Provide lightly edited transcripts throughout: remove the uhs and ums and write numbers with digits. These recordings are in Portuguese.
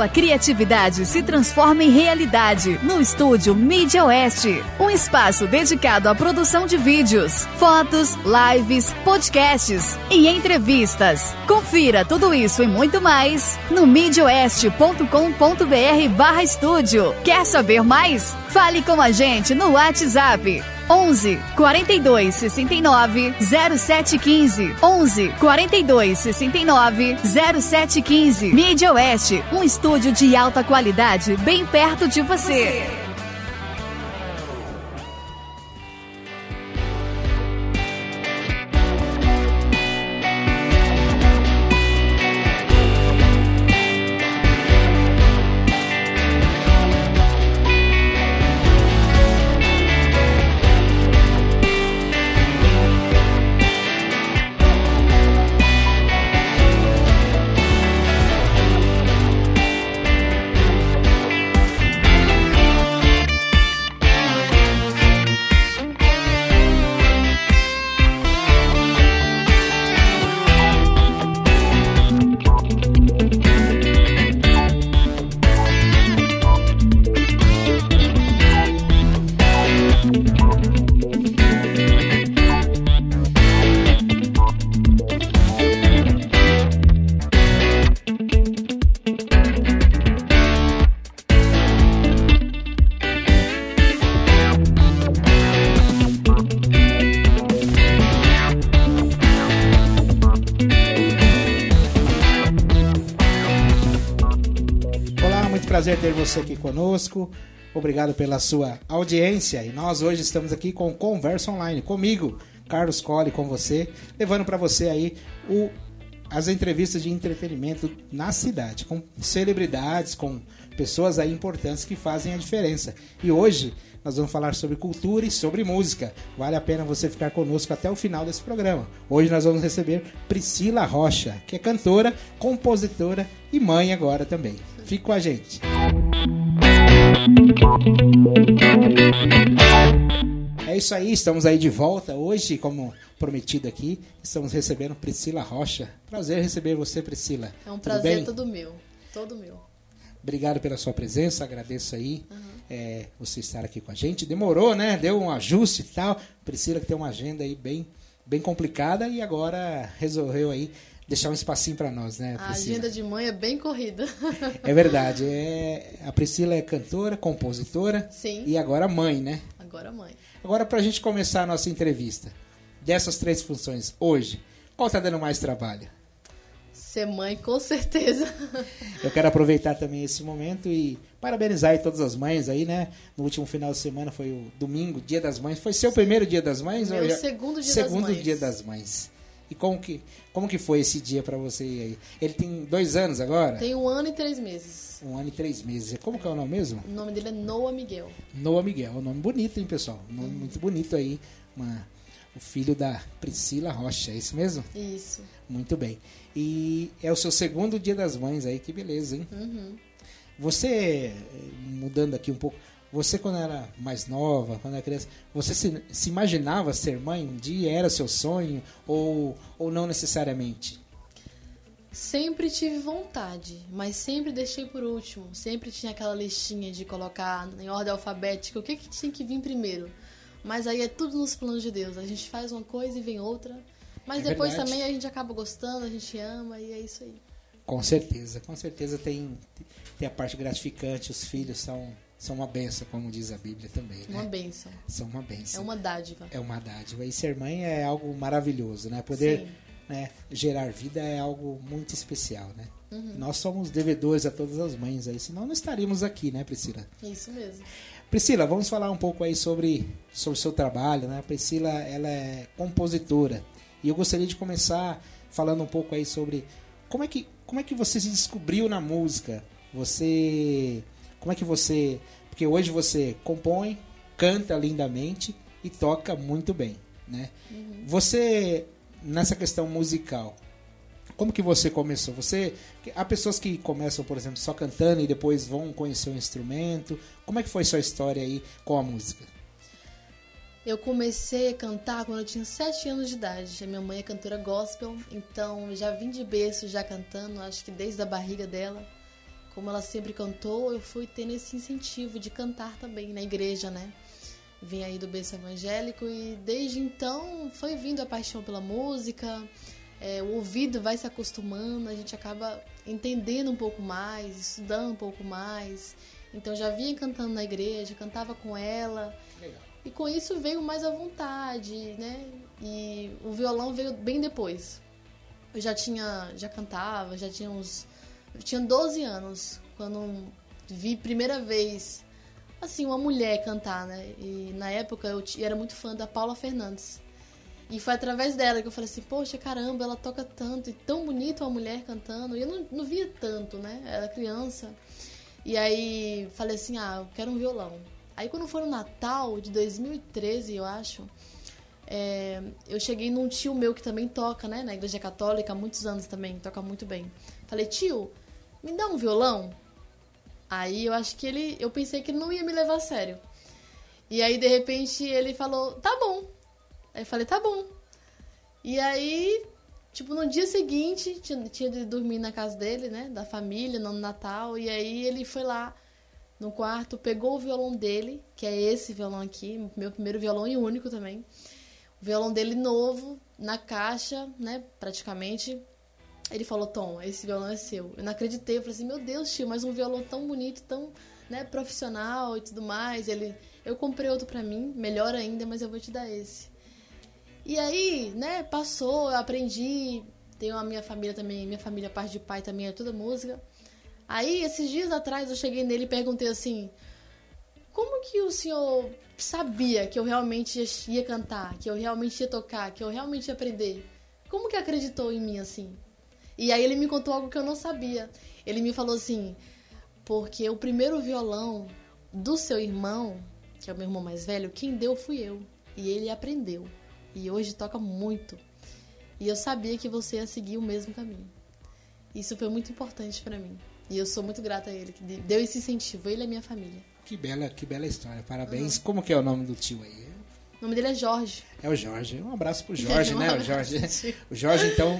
sua criatividade se transforma em realidade no estúdio Mídia Oeste, um espaço dedicado à produção de vídeos, fotos, lives, podcasts e entrevistas. Confira tudo isso e muito mais no midioeste.com.br/estúdio. Quer saber mais? Fale com a gente no WhatsApp 11 42 69 0715. 11 42 69 0715. Mídia Oeste, um estúdio de alta qualidade bem perto de você. Prazer ter você aqui conosco. Obrigado pela sua audiência. E nós hoje estamos aqui com Conversa Online, comigo, Carlos Colli, com você, levando para você aí as entrevistas de entretenimento na cidade, com celebridades, com pessoas aí importantes que fazem a diferença. E hoje nós vamos falar sobre cultura e sobre música. Vale a pena você ficar conosco até o final desse programa. Hoje nós vamos receber Priscila Rocha, que é cantora, compositora e mãe agora também. Fique com a gente. É isso aí, estamos aí de volta hoje, como prometido aqui, estamos recebendo Priscila Rocha. Prazer receber você, Priscila. É um prazer todo meu. Obrigado pela sua presença, agradeço aí você estar aqui com a gente. Demorou, né? Deu um ajuste e tal. Priscila que tem uma agenda aí bem complicada e agora resolveu aí deixar um espacinho para nós, né, Priscila? A agenda de mãe é bem corrida. É verdade. A Priscila é cantora, compositora. Sim. E agora mãe, né? Agora mãe. Agora, para a gente começar a nossa entrevista, dessas 3 funções, hoje, qual está dando mais trabalho? Ser mãe, com certeza. Eu quero aproveitar também esse momento e parabenizar aí todas as mães aí, né? No último final de semana foi o domingo, Dia das Mães. Foi seu primeiro Dia das Mães? Meu segundo Dia das Mães. E como que foi esse dia pra você aí? Ele tem 2 anos agora? Tem 1 ano e 3 meses. 1 ano e 3 meses. Como que é o nome mesmo? O nome dele é Noah Miguel. Noah Miguel. Um nome bonito, hein, pessoal? Um nome muito bonito aí. O filho da Priscila Rocha, é isso mesmo? Isso. Muito bem. E é o seu segundo Dia das Mães aí, que beleza, hein? Uhum. Você, mudando aqui um pouco, você quando era mais nova, quando era criança, você se imaginava ser mãe um dia? Era seu sonho ou não necessariamente? Sempre tive vontade, mas sempre deixei por último. Sempre tinha aquela listinha de colocar em ordem alfabética o que tinha que vir primeiro. Mas aí é tudo nos planos de Deus. A gente faz uma coisa e vem outra. Mas depois verdade. Também a gente acaba gostando, a gente ama e é isso aí. Com certeza tem a parte gratificante. Os filhos são uma bênção, como diz a Bíblia também, né? Uma bênção. São uma bênção. É uma dádiva. É uma dádiva. E ser mãe é algo maravilhoso, né? Poder gerar vida é algo muito especial, né? Uhum. Nós somos devedores a todas as mães aí, senão não estaríamos aqui, né, Priscila? Isso mesmo. Priscila, vamos falar um pouco aí sobre o seu trabalho, né? A Priscila, ela é compositora. E eu gostaria de começar falando um pouco aí sobre como é que você se descobriu na música. Porque hoje você compõe, canta lindamente e toca muito bem, né? Uhum. Você, nessa questão musical, como que você começou? Há pessoas que começam, por exemplo, só cantando e depois vão conhecer o instrumento. Como é que foi sua história aí com a música? Eu comecei a cantar quando eu tinha 7 anos de idade. A minha mãe é cantora gospel, então eu já vim de berço já cantando, acho que desde a barriga dela. como ela sempre cantou, eu fui tendo esse incentivo de cantar também na igreja, né? Vim aí do berço evangélico e desde então foi vindo a paixão pela música, o ouvido vai se acostumando, a gente acaba entendendo um pouco mais, estudando um pouco mais. Então já vinha cantando na igreja, cantava com ela. Legal. E com isso veio mais a vontade, né? E o violão veio bem depois. Eu já cantava, eu tinha 12 anos quando vi primeira vez assim uma mulher cantar, né? E na época eu era muito fã da Paula Fernandes. E foi através dela que eu falei assim, poxa, caramba, ela toca tanto e tão bonito uma mulher cantando. E eu não via tanto, né? Era criança. E aí falei assim, eu quero um violão. Aí quando foi no Natal de 2013, eu acho, eu cheguei num tio meu que também toca, né? Na igreja católica há muitos anos também, toca muito bem. Falei, tio, me dá um violão? Aí eu acho que eu pensei que ele não ia me levar a sério. E aí de repente ele falou, tá bom. Aí eu falei, tá bom. E aí, tipo, no dia seguinte, tinha de dormir na casa dele, né? Da família, no Natal. E aí ele foi lá no quarto, pegou o violão dele, que é esse violão aqui, meu primeiro violão e único também. O violão dele novo, na caixa, né? Praticamente. Ele falou, Tom, esse violão é seu. Eu não acreditei, eu falei assim, meu Deus, tio, mas um violão tão bonito, tão, né, profissional e tudo mais. Eu comprei outro pra mim, melhor ainda, mas eu vou te dar esse. E aí, né, passou, eu aprendi, tenho a minha família também, minha família, parte de pai também é toda música. Aí, esses dias atrás, eu cheguei nele e perguntei assim, como que o senhor sabia que eu realmente ia cantar, que eu realmente ia tocar, que eu realmente ia aprender? Como que acreditou em mim assim? E aí ele me contou algo que eu não sabia. Ele me falou assim, porque o primeiro violão do seu irmão, que é o meu irmão mais velho, quem deu fui eu. E ele aprendeu. E hoje toca muito. E eu sabia que você ia seguir o mesmo caminho. Isso foi muito importante pra mim. E eu sou muito grata a ele, que deu esse incentivo. Ele e a minha família. Que bela história. Parabéns. Uhum. Como que é o nome do tio aí? O nome dele é Jorge. É o Jorge. Um abraço pro Jorge, né? O Jorge, então,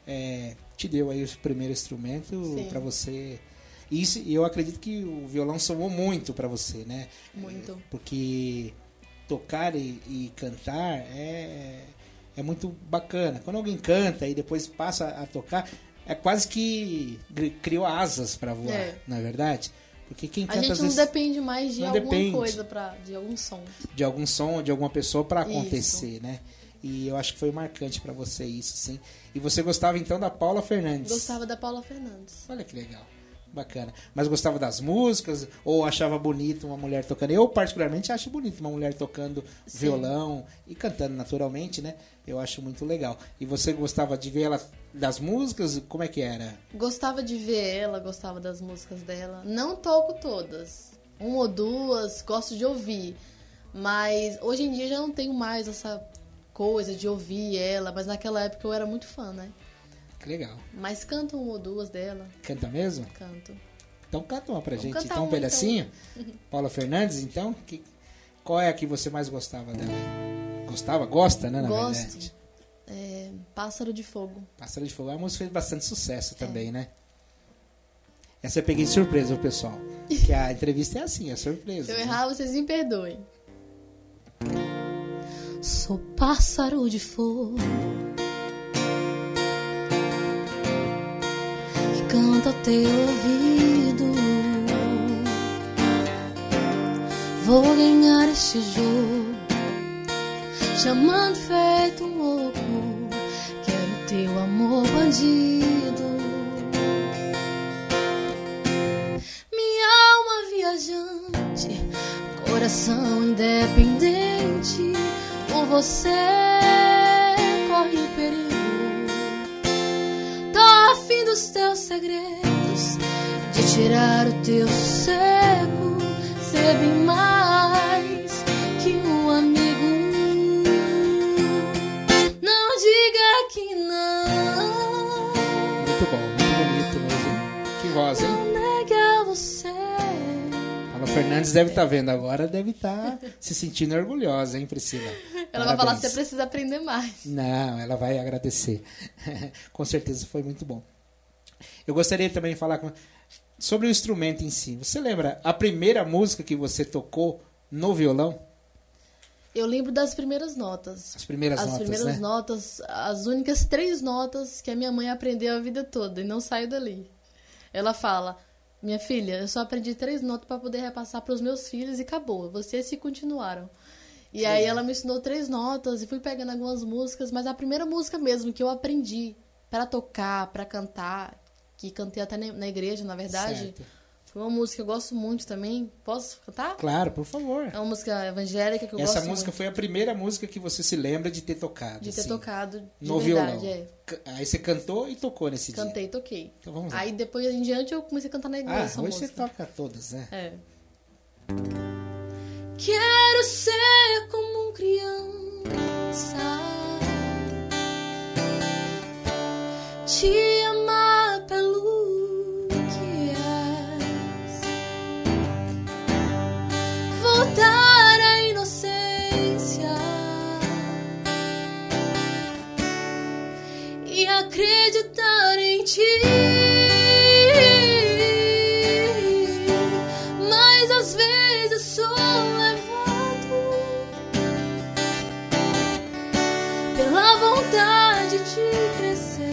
te deu aí o primeiro instrumento para você. Isso, e eu acredito que o violão somou muito para você, né? Muito. Porque tocar e cantar é muito bacana. Quando alguém canta e depois passa a tocar, é quase que criou asas para voar, não é verdade? Porque quem canta, a gente às não vezes, depende mais de alguma coisa, de algum som. De algum som, de alguma pessoa para acontecer, né? E eu acho que foi marcante para você isso, sim. E você gostava então da Paula Fernandes? Gostava da Paula Fernandes. Olha que legal. Bacana. Mas gostava das músicas ou achava bonito uma mulher tocando? Eu particularmente acho bonito uma mulher tocando violão e cantando naturalmente, né? Eu acho muito legal. E você gostava de ver ela das músicas? Como é que era? Gostava de ver ela, gostava das músicas dela. Não toco todas. Uma ou duas, gosto de ouvir. Mas hoje em dia já não tenho mais essa coisa de ouvir ela. Mas naquela época eu era muito fã, né? Que legal. Mas canta uma ou duas dela. Canta mesmo? Canto. Então canta uma pra Vamos gente. Então um pedacinho. Então. Paula Fernandes, então. Qual é a que você mais gostava dela? Gostava? Gosta, né? Na verdade. Pássaro de Fogo. Pássaro de Fogo. A música fez bastante sucesso também, né? Essa eu peguei de surpresa, o pessoal. Que a entrevista é assim, é surpresa. Se eu errar, vocês me perdoem. Sou pássaro de fogo que canta ao teu ouvido. Vou ganhar este jogo, chamando feito um louco. Quero teu amor bandido. Minha alma viajante, coração independente. Por você corre o perigo. Tô afim dos teus segredos, de tirar o teu sossego. Ser bem mais que um amigo. Não diga que não. Muito bom, muito bonito mesmo. Que voz, hein? Não nega você. Paula Fernandes deve estar vendo agora, deve estar se sentindo orgulhosa, hein, Priscila? Ela vai falar que você precisa aprender mais. Não, ela vai agradecer. Com certeza foi muito bom. Eu gostaria também de falar com... sobre o instrumento em si. Você lembra a primeira música que você tocou no violão? Eu lembro das primeiras notas. As primeiras notas, as únicas 3 notas que a minha mãe aprendeu a vida toda e não saiu dali. Ela fala: minha filha, eu só aprendi 3 notas para poder repassar para os meus filhos e acabou. Vocês se continuaram. E aí ela me ensinou 3 notas e fui pegando algumas músicas, mas a primeira música mesmo que eu aprendi para tocar, para cantar, que cantei até na igreja, na verdade, certo. Foi uma música que eu gosto muito também. Posso cantar? Claro, por favor. É uma música evangélica que eu gosto muito. Essa música foi a primeira música que você se lembra de ter tocado. De ter tocado de no verdade, violão. Aí você cantou e tocou nesse dia. Cantei e toquei. Então vamos lá. Aí depois em diante eu comecei a cantar na igreja essa hoje música. você toca todas, né? É. Quero ser como um criança, te amar pelo que és, voltar à inocência e acreditar em ti. Mas às vezes sou levado pela vontade de crescer.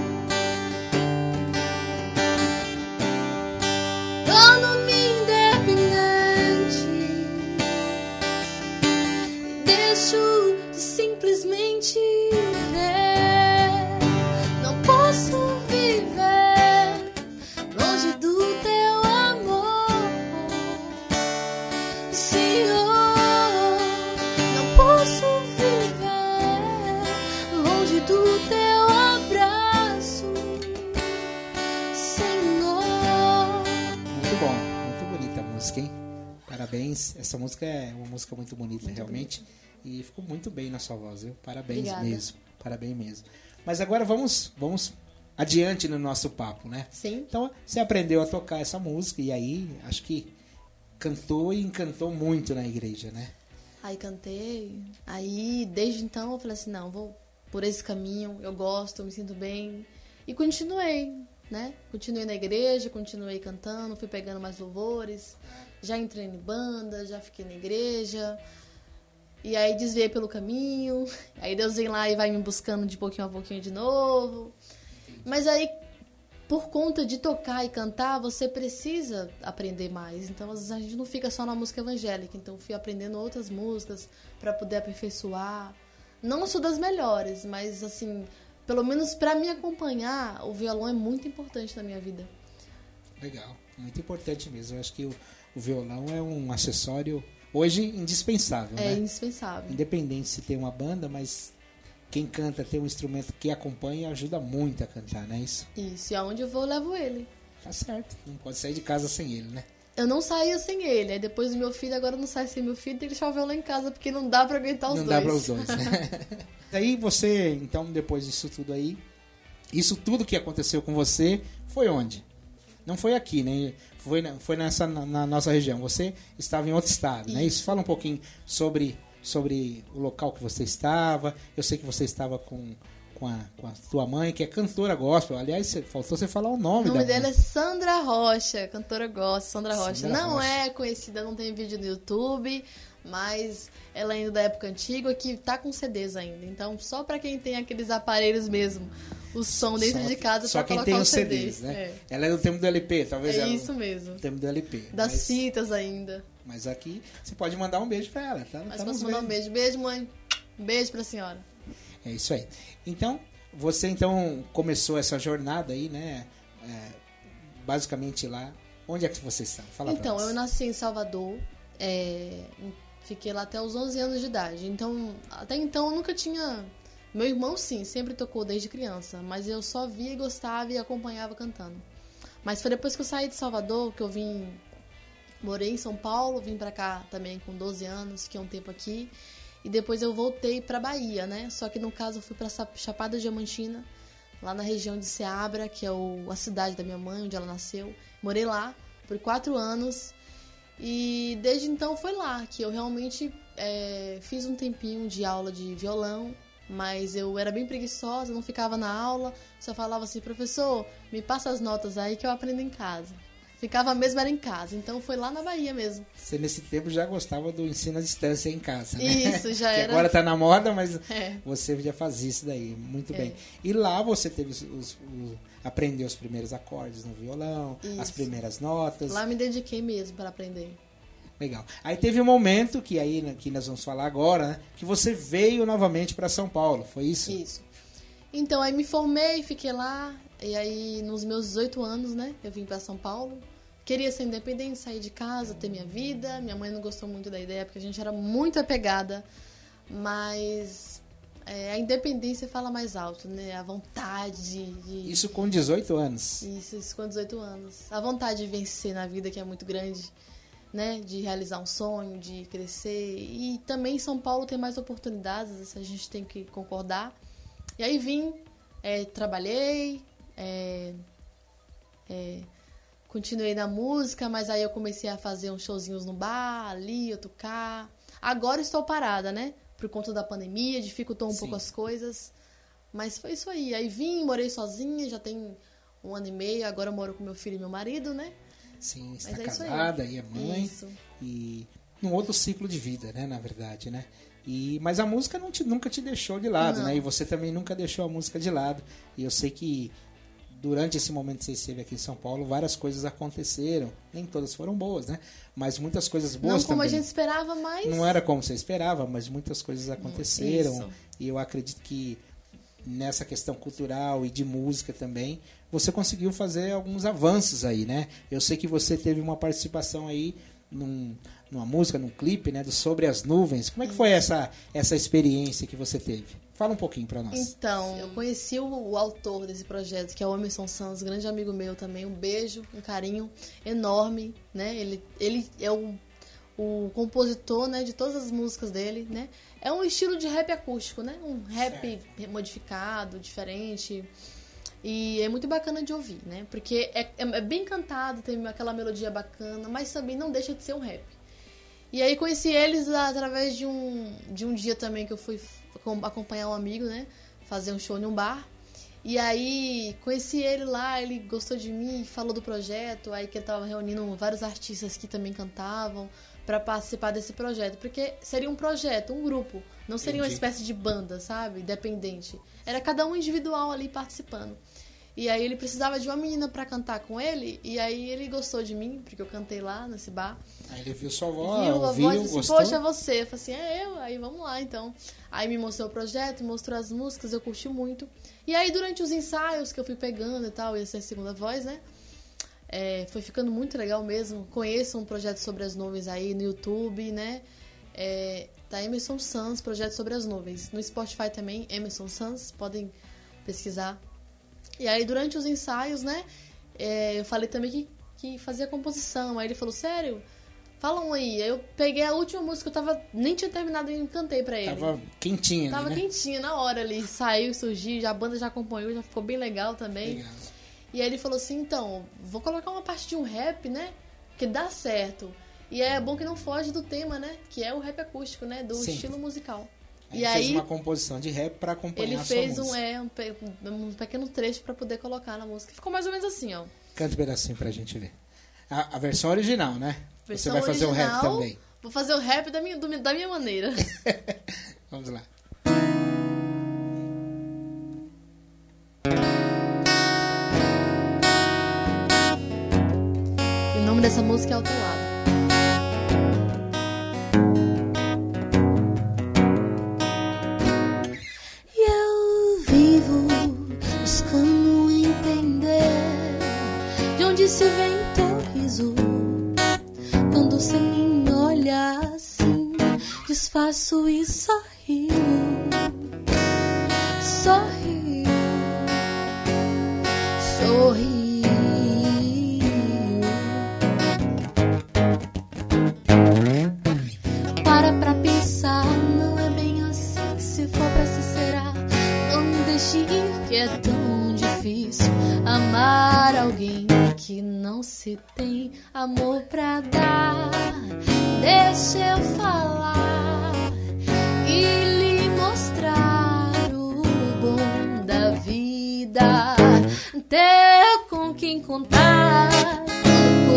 Torno-me independente e deixo de simplesmente crer. Não posso viver longe do teu amor, Senhor. Não posso viver longe do teu abraço, Senhor. Muito bom, muito bonita a música, hein? Parabéns, essa música é uma música muito bonita, muito realmente. Bonita. E ficou muito bem na sua voz, viu? Parabéns. Obrigada. Mesmo, parabéns mesmo. Mas agora vamos adiante no nosso papo, né? Sim. Então, você aprendeu a tocar essa música e aí, acho que cantou e encantou muito na igreja, né? Aí cantei, aí desde então eu falei assim, não, vou por esse caminho, eu gosto, eu me sinto bem. E continuei, né? Continuei na igreja, continuei cantando, fui pegando mais louvores, já entrei em banda, já fiquei na igreja. E aí desviei pelo caminho, aí Deus vem lá e vai me buscando de pouquinho a pouquinho de novo. Mas aí, por conta de tocar e cantar, você precisa aprender mais. Então, às vezes, a gente não fica só na música evangélica. Então, fui aprendendo outras músicas para poder aperfeiçoar. Não sou das melhores, mas, assim, pelo menos para me acompanhar, o violão é muito importante na minha vida. Legal, muito importante mesmo. Eu acho que o violão é um acessório, hoje, indispensável, né? É indispensável. Independente se tem uma banda, mas quem canta tem um instrumento que acompanha ajuda muito a cantar, não é isso? Isso, e aonde eu vou, eu levo ele. Tá certo, não pode sair de casa sem ele, né? Eu não saía sem ele, aí depois do meu filho, agora eu não saio sem meu filho, tem que deixar o violão em casa, porque não dá pra aguentar os dois. Não dá para os dois, né? Aí você, então, depois disso tudo aí, isso tudo que aconteceu com você, foi onde? Não foi aqui, né? Foi na nossa região. Você estava em outro estado, né? Isso. Fala um pouquinho sobre o local que você estava. Eu sei que você estava com a tua mãe, que é cantora gospel. Aliás, faltou você falar o nome dela. O nome dela mãe. é Sandra Rocha, cantora gospel, Sandra Rocha. Não é conhecida, não tem vídeo no YouTube, mas ela ainda da época antiga, que tá com CDs ainda. Então, só pra quem tem aqueles aparelhos mesmo, o som dentro de casa só pra quem colocar tem os CDs, né? É. Ela é do tempo do LP, talvez. É isso mesmo. Do tempo do LP. Das fitas ainda. Mas aqui você pode mandar um beijo pra ela, tá? Mas posso mandar um beijo. Beijo, mãe. Um beijo pra senhora. É isso aí. Então, você começou essa jornada aí, né? Basicamente lá. Onde é que você está? Fala pra nós. Eu nasci em Salvador. Fiquei lá até os 11 anos de idade. Então, até então eu nunca tinha... Meu irmão, sim, sempre tocou desde criança. Mas eu só via e gostava e acompanhava cantando. Mas foi depois que eu saí de Salvador, que eu morei em São Paulo, vim pra cá também com 12 anos, fiquei um tempo aqui. E depois eu voltei pra Bahia, né? Só que no caso eu fui pra Chapada Diamantina, lá na região de Ceabra, que é a cidade da minha mãe, onde ela nasceu. Morei lá por 4 anos. E desde então foi lá que eu realmente fiz um tempinho de aula de violão. Mas eu era bem preguiçosa, não ficava na aula, só falava assim, professor, me passa as notas aí que eu aprendo em casa. Ficava mesmo era em casa, então foi lá na Bahia mesmo. Você nesse tempo já gostava do ensino à distância em casa, né? Isso, já que era. Agora tá na moda, mas você já fazia isso daí, muito bem. E lá você teve aprendeu os primeiros acordes no violão, as primeiras notas. Lá me dediquei mesmo para aprender. Legal. Aí teve um momento que nós vamos falar agora, né? Que você veio novamente para São Paulo, foi isso? Isso. Então, aí me formei, fiquei lá, e aí nos meus 18 anos, né, eu vim para São Paulo. Queria ser independente, sair de casa, ter minha vida. Minha mãe não gostou muito da ideia, porque a gente era muito apegada, mas a independência fala mais alto, né? A vontade de... Isso com 18 anos. Isso com 18 anos. A vontade de vencer na vida, que é muito grande, né? De realizar um sonho, de crescer. E também São Paulo tem mais oportunidades, isso a gente tem que concordar. E aí vim, trabalhei, continuei na música, mas aí eu comecei a fazer uns showzinhos no bar, ali, eu tocar. Agora estou parada, né? Por conta da pandemia, dificultou um pouco as coisas. Mas foi isso aí. Aí vim, morei sozinha, já tem 1 ano e meio. Agora eu moro com meu filho e meu marido, né? Sim, está casada e é mãe. Isso. E num outro ciclo de vida, né? Na verdade, né? Mas a música nunca te deixou de lado, né? E você também nunca deixou a música de lado. E eu sei que durante esse momento que você esteve aqui em São Paulo, várias coisas aconteceram. Nem todas foram boas, né? Mas muitas coisas boas também. Não como a gente esperava, mas... Não era como você esperava, mas muitas coisas aconteceram. Isso. E eu acredito que nessa questão cultural e de música também, você conseguiu fazer alguns avanços aí, né? Eu sei que você teve uma participação aí numa música, num clipe, né? Do Sobre as Nuvens. Como é que foi essa experiência que você teve? Fala um pouquinho pra nós. Então, eu conheci o autor desse projeto, que é o Emerson Santos, grande amigo meu também. Um beijo, um carinho enorme, né? Ele é o compositor, né, de todas as músicas dele, né? É um estilo de rap acústico, né? Um rap modificado, diferente. E é muito bacana de ouvir, né? Porque é bem cantado, tem aquela melodia bacana, mas também não deixa de ser um rap. E aí conheci eles através de um dia também que eu fui acompanhar um amigo, né? Fazer um show em um bar. E aí conheci ele lá, ele gostou de mim, falou do projeto, aí que ele tava reunindo vários artistas que também cantavam para participar desse projeto. Porque seria um projeto, um grupo, não seria uma espécie de banda, sabe? Independente. Era cada um individual ali participando. E aí ele precisava de uma menina pra cantar com ele, e aí ele gostou de mim, porque eu cantei lá nesse bar. Aí ele viu sua voz, viu a voz e disse, gostou? poxa, é você. Eu falei assim, é eu, aí vamos lá, então. Aí me mostrou o projeto, mostrou as músicas, eu curti muito. E aí durante os ensaios que eu fui pegando e tal, ia ser a segunda voz, né? Foi ficando muito legal mesmo. Conheçam um projeto Sobre as Nuvens aí no YouTube, né? Tá Emerson Santos, projeto Sobre as Nuvens. No Spotify também, Emerson Santos, podem pesquisar. E aí, durante os ensaios, né, eu falei também que fazia composição. Aí ele falou, sério? Fala um aí. Aí eu peguei a última música que eu nem tinha terminado e cantei pra ele. Tava quentinha, Tava né? quentinha na hora ali. Saiu, surgiu, a banda já acompanhou, já ficou bem legal também. Legal. E aí ele falou assim, então, vou colocar uma parte de um rap, né, que dá certo. E é bom que não foge do tema, né, que é o rap acústico, né, do estilo musical. Aí ele fez uma composição de rap pra acompanhar a sua música. Ele fez um pequeno trecho pra poder colocar na música. Ficou mais ou menos assim, ó. Canta um pedacinho pra gente ver. A versão original, né? Versão Você vai fazer original, o rap também. Vou fazer o rap da minha maneira. Vamos lá. O nome dessa música é Ao Teu Lado. Se vem teu riso quando você me olha assim, disfarço e sorrio, sorrio, sorrio. Pra pensar, não é bem assim. Se for pra se será, não me deixe ir, que é tão difícil amar alguém que não se tem amor pra dar. Deixa eu falar e lhe mostrar o bom da vida. Ter com quem contar,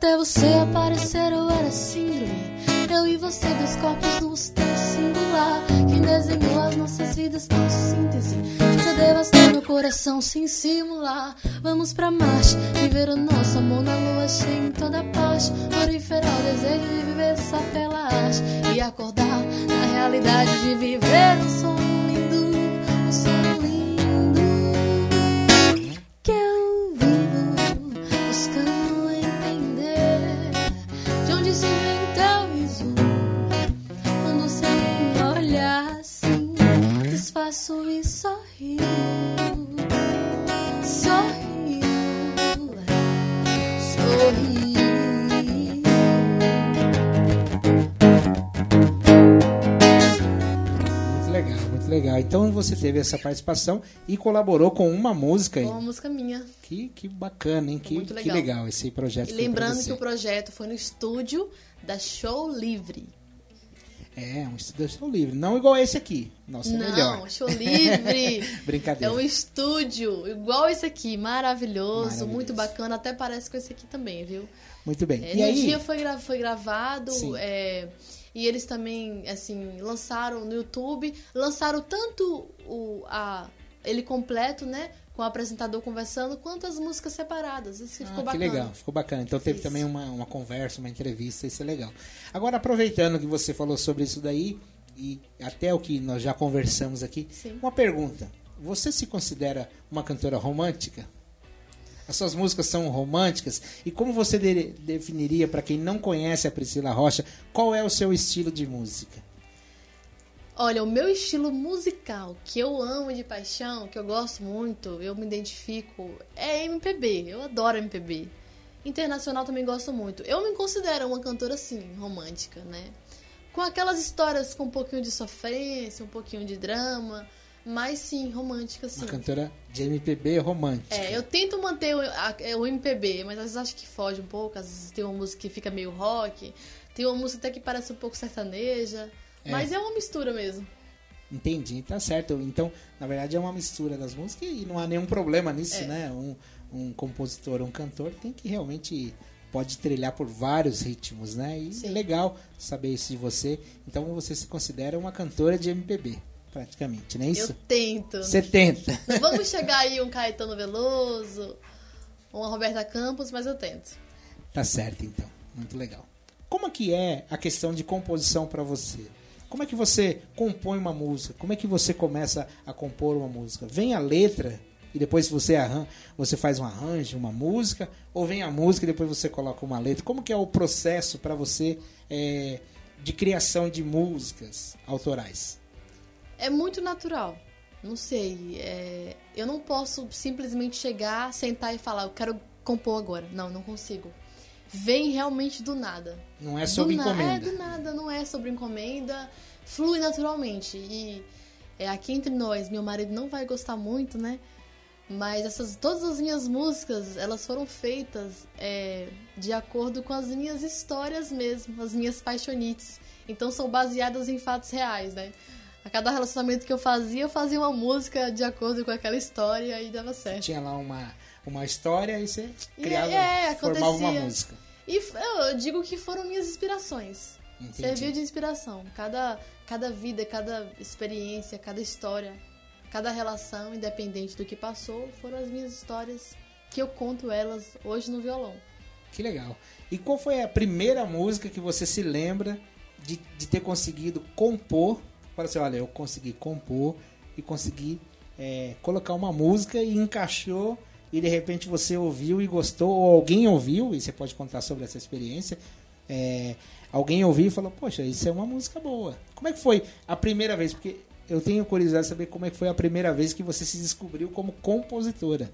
Até você aparecer eu era síndrome. Eu e você, dois corpos nus tão singular. Quem desenhou as nossas vidas tão síntese. Você devastou meu coração sem simular. Vamos pra Marte, viver o nosso amor na lua cheia em toda parte. Proliferar o desejo de viver só pela arte. E acordar na realidade de viver um sonho lindo. Um sonho lindo que eu vivo buscando entender de onde se vem teu riso. Quando você me olha assim, desfaço e sorrio. Sorrio, sorrio. Muito legal. Então você teve essa participação e colaborou com uma música. Uma música minha. Que bacana, hein? Muito Que legal esse projeto. E lembrando que o projeto foi no estúdio da Show Livre. É, um estúdio da Show Livre. Não igual esse aqui. Nossa, melhor. Não, Show Livre. Brincadeira. É um estúdio igual esse aqui. Maravilhoso, muito bacana. Até parece com esse aqui também, viu? Muito bem. E aí? Dia foi gravado. E eles também, assim, lançaram no YouTube. Lançaram tanto ele completo, né? Com o apresentador conversando, quanto as músicas separadas. Isso ficou bacana. Que legal, ficou bacana. Então teve também uma conversa, uma entrevista, isso é legal. Agora, aproveitando que você falou sobre isso daí, e até o que nós já conversamos aqui, uma pergunta. Você se considera uma cantora romântica? As suas músicas são românticas? E como você definiria, para quem não conhece a Priscila Rocha, qual é o seu estilo de música? Olha, o meu estilo musical, que eu amo de paixão, que eu gosto muito, eu me identifico, é MPB. Eu adoro MPB. Internacional também gosto muito. Eu me considero uma cantora, assim, romântica, né? Com aquelas histórias com um pouquinho de sofrência, um pouquinho de drama, mas sim, romântica, sim. Uma cantora de MPB romântica. Eu tento manter o MPB, mas às vezes acho que foge um pouco. Às vezes tem uma música que fica meio rock, tem uma música até que parece um pouco sertaneja. Mas é uma mistura mesmo. Entendi, tá certo. Então, na verdade, é uma mistura das músicas e não há nenhum problema nisso, né? Um compositor, um cantor tem que realmente pode trilhar por vários ritmos, né? E é legal saber isso de você. Então, você se considera uma cantora de MPB, praticamente, não é isso? Eu tento. Você tenta. Não vamos chegar aí um Caetano Veloso, uma Roberta Campos, mas eu tento. Tá certo, então. Muito legal. Como que é a questão de composição para você? Como é que você compõe uma música? Como é que você começa a compor uma música? Vem a letra e depois você faz um arranjo, uma música? Ou vem a música e depois você coloca uma letra? Como que é o processo para você de criação de músicas autorais? É muito natural. Não sei. Eu não posso simplesmente chegar, sentar e falar, eu quero compor agora. Não consigo. Vem realmente do nada. Não é sobre encomenda. Do nada, não é sobre encomenda. Flui naturalmente. E aqui entre nós, meu marido não vai gostar muito, né? Mas todas as minhas músicas, elas foram feitas de acordo com as minhas histórias mesmo, as minhas paixonites. Então são baseadas em fatos reais, né? A cada relacionamento que eu fazia uma música de acordo com aquela história e dava certo. Tinha lá uma história e você criava, formava uma música. E eu digo que foram minhas inspirações. Entendi. Serviu de inspiração. Cada vida, cada experiência, cada história, cada relação, independente do que passou, foram as minhas histórias que eu conto elas hoje no violão. Que legal. E qual foi a primeira música que você se lembra de ter conseguido compor? Para você, olha, eu consegui compor e consegui colocar uma música e encaixou e de repente você ouviu e gostou, ou alguém ouviu, e você pode contar sobre essa experiência, alguém ouviu e falou, poxa, isso é uma música boa. Como é que foi a primeira vez? Porque eu tenho curiosidade de saber como é que foi a primeira vez que você se descobriu como compositora.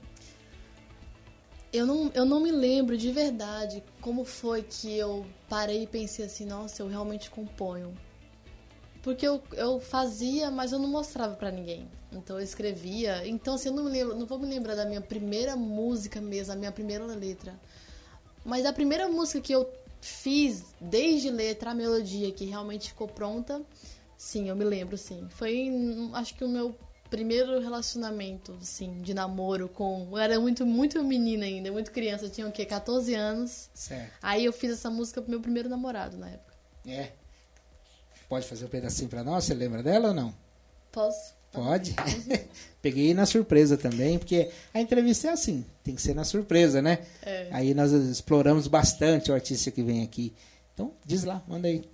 Eu não me lembro de verdade como foi que eu parei e pensei assim, nossa, eu realmente componho. Porque eu fazia, mas eu não mostrava pra ninguém. Então eu escrevia. Então assim, eu não vou me lembrar da minha primeira música mesmo, a minha primeira letra. Mas a primeira música que eu fiz, desde letra a melodia, que realmente ficou pronta, sim, eu me lembro, sim. Foi, acho que o meu primeiro relacionamento, assim, de namoro com... Eu era muito menina ainda, muito criança. Eu tinha o quê? 14 anos. Certo. Aí eu fiz essa música pro meu primeiro namorado na época. É. Pode fazer um pedacinho pra nós? Você lembra dela ou não? Posso? Pode. Peguei na surpresa também, porque a entrevista é assim, tem que ser na surpresa, né? É. Aí nós exploramos bastante o artista que vem aqui. Então, diz lá, manda aí.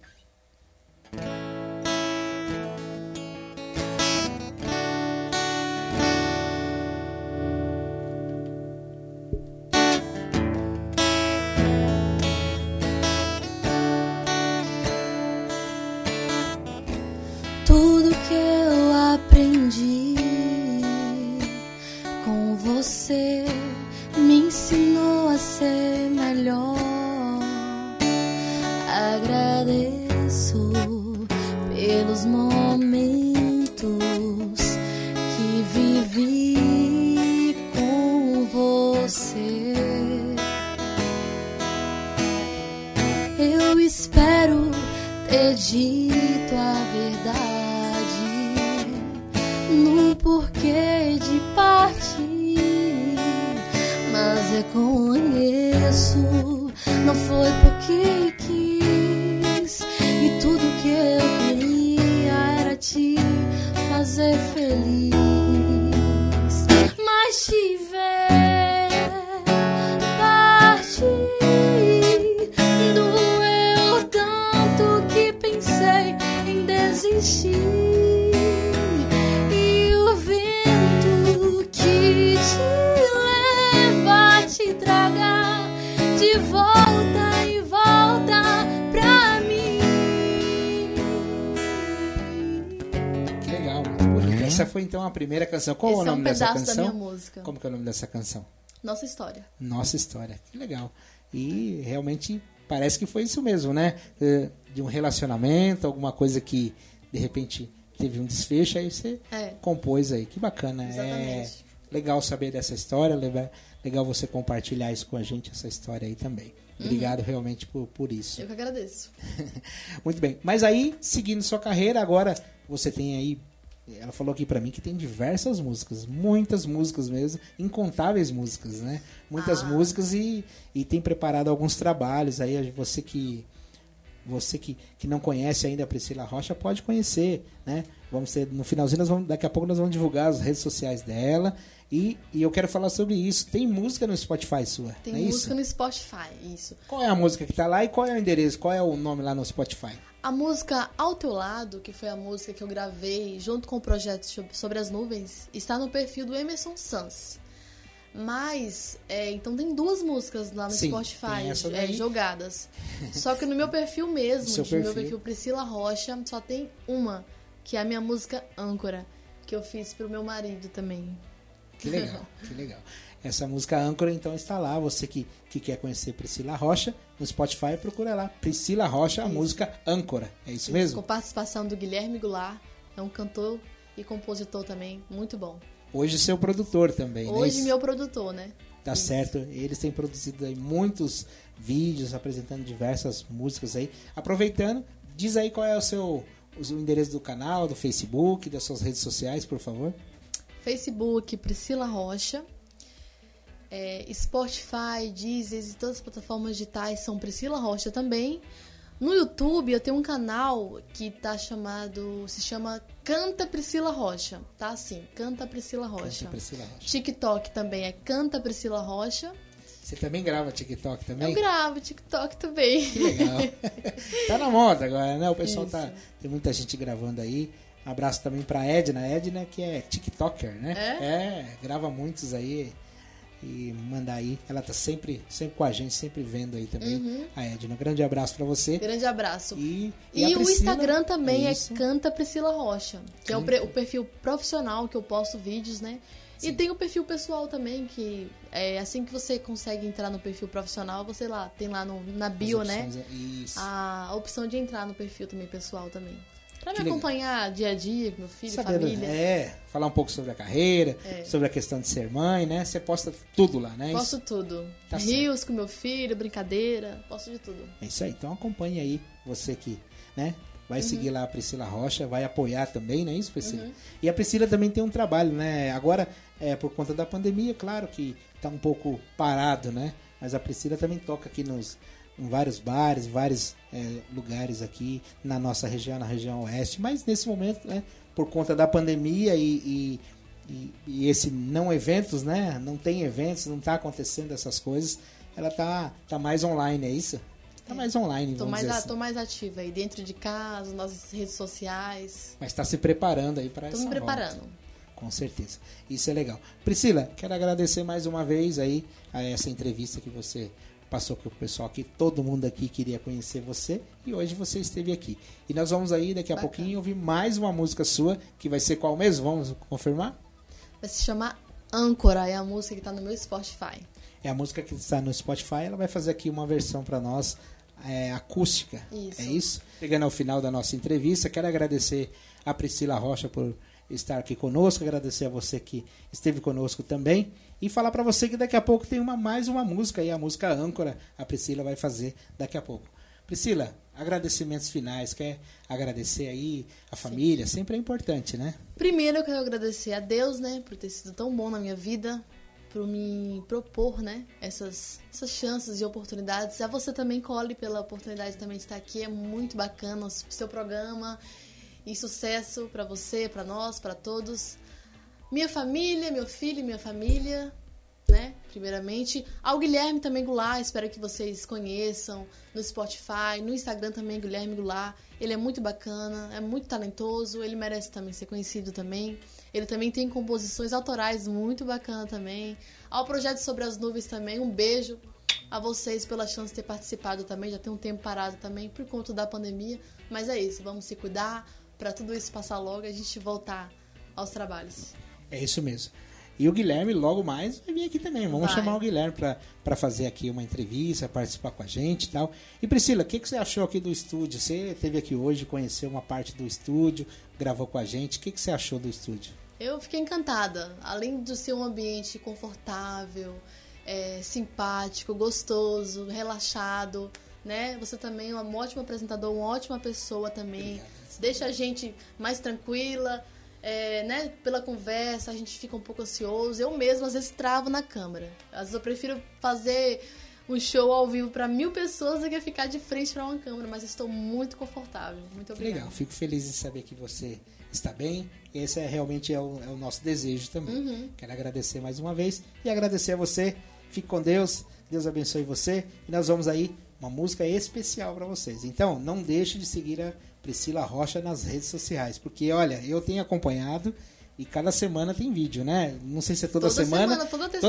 Tudo que eu aprendi com você me ensinou a ser melhor. Agradeço pelos momentos que vivi com você. Eu espero ter dito a verdade no porquê de partir, mas reconheço, não foi porque quis, e tudo que eu queria era te fazer feliz, mas te ver partir doeu tanto que pensei em desistir. E o vento que te leva te traga de volta e volta pra mim. Que legal, muito bonito. Essa foi então a primeira canção. Qual é o nome dessa pedaço canção? da minha música. Como que é o nome dessa canção? Nossa história. Nossa História. Que legal. E realmente parece que foi isso mesmo, né? De um relacionamento, alguma coisa que de repente teve um desfecho, aí você compôs aí. Que bacana. Exatamente. É legal saber dessa história, legal você compartilhar isso com a gente, essa história aí também. Obrigado realmente por isso. Eu que agradeço. Muito bem. Mas aí, seguindo sua carreira, agora você tem aí... Ela falou aqui pra mim que tem diversas músicas, muitas músicas mesmo, incontáveis músicas, né? Muitas músicas e tem preparado alguns trabalhos aí, você que não conhece ainda a Priscila Rocha pode conhecer, né? Vamos ter, no finalzinho, daqui a pouco nós vamos divulgar as redes sociais dela e eu quero falar sobre isso. Tem música no Spotify sua? Tem é música isso? no Spotify, isso. Qual é a música que tá lá e qual é o endereço? Qual é o nome lá no Spotify? A música Ao Teu Lado, que foi a música que eu gravei junto com o projeto Sobre as Nuvens, está no perfil do Emerson Sanz. Mas, então tem duas músicas lá no Spotify jogadas. Só que no meu perfil mesmo, meu perfil Priscila Rocha, só tem uma, que é a minha música Âncora, que eu fiz pro meu marido também. Que legal, que legal. Essa música Âncora, então, está lá. Você que quer conhecer Priscila Rocha, no Spotify, procura lá. Priscila Rocha, a música Âncora. É isso mesmo? Com participação do Guilherme Goulart. É um cantor e compositor também, muito bom. Hoje seu produtor também, né? Hoje meu produtor, né? Tá certo. Eles têm produzido aí muitos vídeos, apresentando diversas músicas aí. Aproveitando, diz aí qual é o endereço do canal, do Facebook, das suas redes sociais, por favor. Facebook, Priscila Rocha. Spotify, Deezer e todas as plataformas digitais são Priscila Rocha também. No YouTube eu tenho um canal que se chama Canta Priscila Rocha, tá assim, Canta Priscila Rocha. Canta Priscila Rocha. TikTok também é Canta Priscila Rocha. Você também grava TikTok também? Eu gravo TikTok também. Que legal. Tá na moda agora, né? O pessoal tem muita gente gravando aí. Abraço também pra Edna, que é TikToker, né? Grava muitos aí. E mandar aí, ela tá sempre com a gente, sempre vendo aí também. A Edna, um grande abraço pra você. Grande abraço. E o Instagram também é Canta Priscila Rocha, que é o perfil profissional que eu posto vídeos, né? Sim. E tem o perfil pessoal também, que é assim que você consegue entrar no perfil profissional, você tem lá na bio, né? Isso. A opção de entrar no perfil também pessoal também. Pra me acompanhar dia a dia, com meu filho, família. Falar um pouco sobre a carreira, sobre a questão de ser mãe, né? Você posta tudo lá, né? Posto tudo. Tá Rios certo. com meu filho, brincadeira, posto de tudo. É isso aí. Então acompanhe aí, você que, né? vai seguir lá a Priscila Rocha, vai apoiar também, não é isso, Priscila? E a Priscila também tem um trabalho, né? Agora, por conta da pandemia, claro que tá um pouco parado, né? Mas a Priscila também toca aqui em vários bares, vários lugares aqui na nossa região, na região oeste. Mas nesse momento, né, por conta da pandemia e esse não eventos, né? Não tem eventos, não tá acontecendo essas coisas. Ela tá mais online, é isso? Tá mais online, vamos dizer assim. Tô mais ativa aí, dentro de casa, nas redes sociais. Mas tá se preparando aí para essa Tô me preparando. volta. Com certeza. Isso é legal. Priscila, quero agradecer mais uma vez aí a essa entrevista que você passou para o pessoal aqui. Todo mundo aqui queria conhecer você e hoje você esteve aqui. E nós vamos aí, daqui a pouquinho, ouvir mais uma música sua, que vai ser qual mesmo? Vamos confirmar? Vai se chamar Âncora, é a música que tá no meu Spotify. É a música que está no Spotify, ela vai fazer aqui uma versão para nós acústica. Isso. É isso? Chegando ao final da nossa entrevista, quero agradecer a Priscila Rocha por estar aqui conosco, agradecer a você que esteve conosco também e falar para você que daqui a pouco tem mais uma música aí, a música Âncora, a Priscila vai fazer daqui a pouco. Priscila, agradecimentos finais, quer agradecer aí a família? Sempre é importante, né? Primeiro eu quero agradecer a Deus, né, por ter sido tão bom na minha vida, por me propor, né, essas chances e oportunidades. A você também, Cole, pela oportunidade também de estar aqui, é muito bacana o seu programa. E sucesso para você, para nós, para todos. Minha família, meu filho e minha família, né? Primeiramente. Ao Guilherme também Goulart, espero que vocês conheçam no Spotify, no Instagram também, Guilherme Goulart. Ele é muito bacana, é muito talentoso, ele merece também ser conhecido também. Ele também tem composições autorais muito bacana também. Ao Projeto Sobre as Nuvens também, um beijo a vocês pela chance de ter participado também. Já tem um tempo parado também por conta da pandemia, mas é isso, vamos se cuidar para tudo isso passar logo e a gente voltar aos trabalhos. É isso mesmo. E o Guilherme logo mais vai vir aqui também. Vamos chamar o Guilherme para fazer aqui uma entrevista, participar com a gente e tal. E Priscila, o que você achou aqui do estúdio? Você esteve aqui hoje, conheceu uma parte do estúdio, gravou com a gente. O que você achou do estúdio? Eu fiquei encantada. Além de ser um ambiente confortável, simpático, gostoso, relaxado, né? Você também é um ótimo apresentador, uma ótima pessoa também. Obrigado. Deixa a gente mais tranquila, né? Pela conversa, a gente fica um pouco ansioso. Eu mesmo, às vezes, travo na câmera. Às vezes eu prefiro fazer um show ao vivo para 1000 pessoas do que ficar de frente para uma câmera, mas estou muito confortável. Muito obrigada. Legal, fico feliz em saber que você está bem. Esse realmente é o nosso desejo também. Quero agradecer mais uma vez e agradecer a você. Fique com Deus, Deus abençoe você. E nós vamos aí, uma música especial para vocês. Então, não deixe de seguir a Priscila Rocha nas redes sociais, porque olha, eu tenho acompanhado e cada semana tem vídeo, né? Não sei se é toda semana,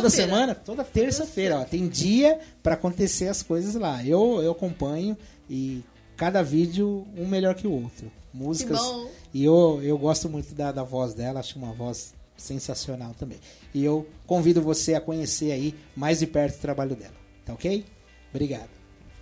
toda terça-feira, ó, tem dia para acontecer as coisas lá. Eu acompanho e cada vídeo um melhor que o outro. Músicas. Que bom. E eu gosto muito da voz dela, acho uma voz sensacional também. E eu convido você a conhecer aí mais de perto o trabalho dela. Tá ok? Obrigado.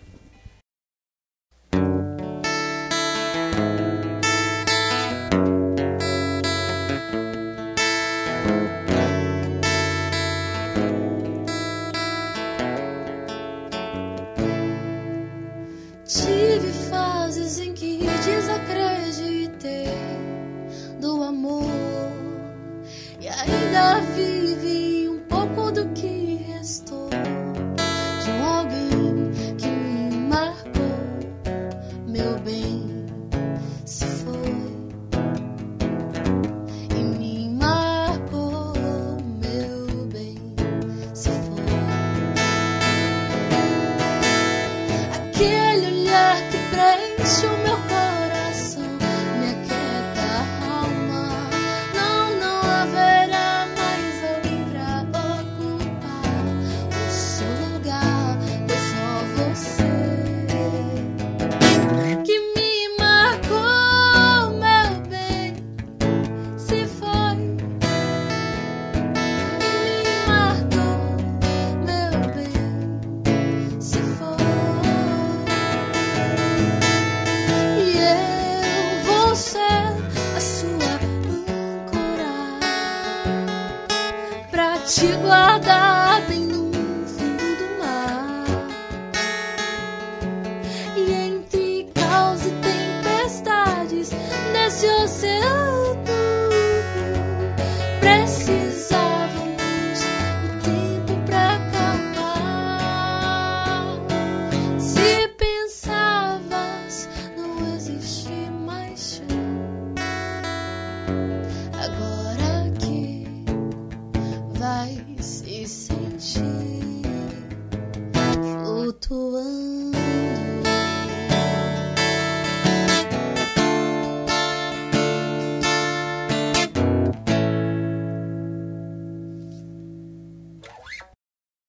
Tive fases em que desacreditei do amor e ainda vive um pouco do que restou de alguém que me marcou. Meu bem se foi e me marcou. Meu bem se foi. Aquele olhar que preenche o meu coração me aquieta a alma. Não haverá mais alguém pra ocupar o seu lugar, pois só você que me marcou. Meu bem se foi e me marcou. Meu bem se foi. E eu vou ser a sua âncora pra te guardar bem no fundo do mar. E entre caos e tempestade me sentir flutuando.